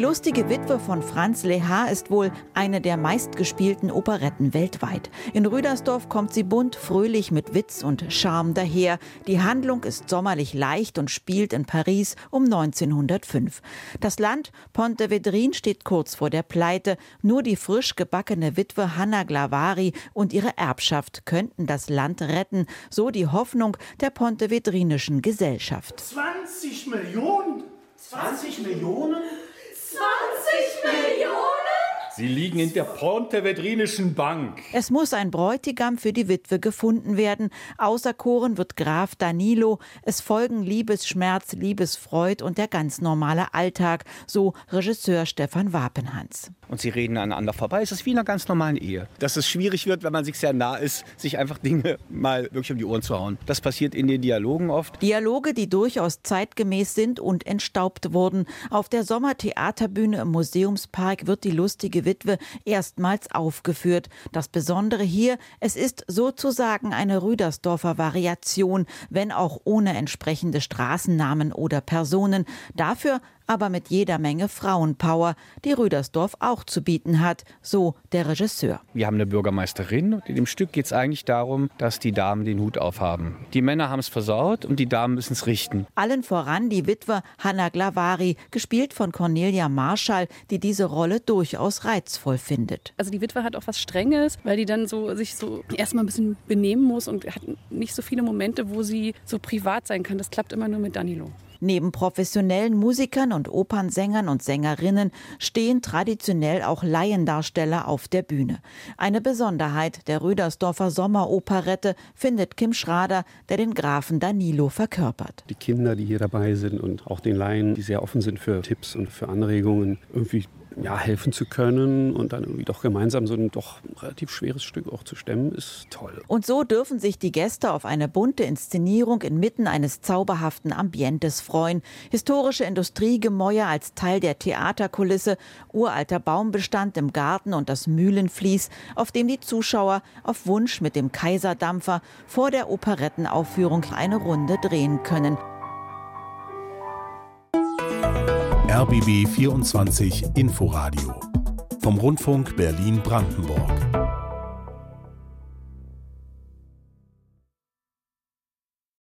lustige Witwe von Franz Lehár ist wohl eine der meistgespielten Operetten weltweit. In Rüdersdorf kommt sie bunt, fröhlich mit Witz und Charme daher. Die Handlung ist sommerlich leicht und spielt in Paris um 1905. Das Land Pontevedrin steht kurz vor der Pleite. Nur die frisch gebackene Witwe Hanna Glavari und ihre Erbschaft könnten das Land retten, so die Hoffnung der pontevedrinischen Gesellschaft. 20 Millionen? 20 Millionen? 20 Millionen? Sie liegen in der pontevedrinischen Bank. Es muss ein Bräutigam für die Witwe gefunden werden. Auserkoren wird Graf Danilo. Es folgen Liebesschmerz, Liebesfreud und der ganz normale Alltag, so Regisseur Stefan Wapenhans. Und sie reden aneinander vorbei. Es ist wie in einer ganz normalen Ehe. Dass es schwierig wird, wenn man sich sehr nah ist, sich einfach Dinge mal wirklich um die Ohren zu hauen. Das passiert in den Dialogen oft. Dialoge, die durchaus zeitgemäß sind und entstaubt wurden. Auf der Sommertheaterbühne im Museumspark wird die lustige Witwe erstmals aufgeführt. Das Besondere hier, es ist sozusagen eine Rüdersdorfer Variation, wenn auch ohne entsprechende Straßennamen oder Personen. Dafür aber mit jeder Menge Frauenpower, die Rüdersdorf auch zu bieten hat, so der Regisseur. Wir haben eine Bürgermeisterin und in dem Stück geht es eigentlich darum, dass die Damen den Hut aufhaben. Die Männer haben es versaut und die Damen müssen es richten. Allen voran die Witwe Hanna Glavari, gespielt von Cornelia Marschall, die diese Rolle durchaus reizvoll findet. Also die Witwe hat auch was Strenges, weil die dann sich erstmal ein bisschen benehmen muss und hat nicht so viele Momente, wo sie so privat sein kann. Das klappt immer nur mit Danilo. Neben professionellen Musikern und Opernsängern und Sängerinnen stehen traditionell auch Laiendarsteller auf der Bühne. Eine Besonderheit der Rüdersdorfer Sommeroperette findet Kim Schrader, der den Grafen Danilo verkörpert. Die Kinder, die hier dabei sind und auch den Laien, die sehr offen sind für Tipps und für Anregungen, irgendwie helfen zu können und dann irgendwie doch gemeinsam so ein doch relativ schweres Stück auch zu stemmen, ist toll. Und so dürfen sich die Gäste auf eine bunte Inszenierung inmitten eines zauberhaften Ambientes freuen. Historische Industriegemäuer als Teil der Theaterkulisse, uralter Baumbestand im Garten und das Mühlenfließ, auf dem die Zuschauer auf Wunsch mit dem Kaiserdampfer vor der Operettenaufführung eine Runde drehen können. RBB 24 Inforadio vom Rundfunk Berlin-Brandenburg.